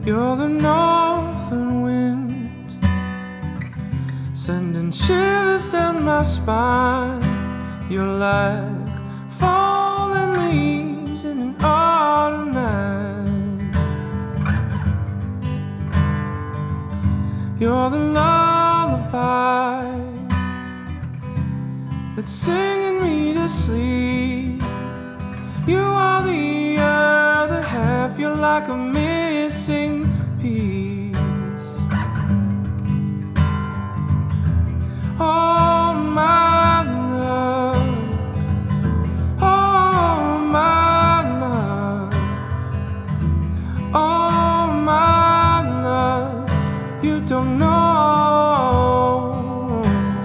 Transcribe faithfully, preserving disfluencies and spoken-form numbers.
You're the northern wind, sending shivers down my spine. You're like falling leaves in an autumn night. You're the lullaby that's singing me to sleep. You are the other half, you're like a Mississippi.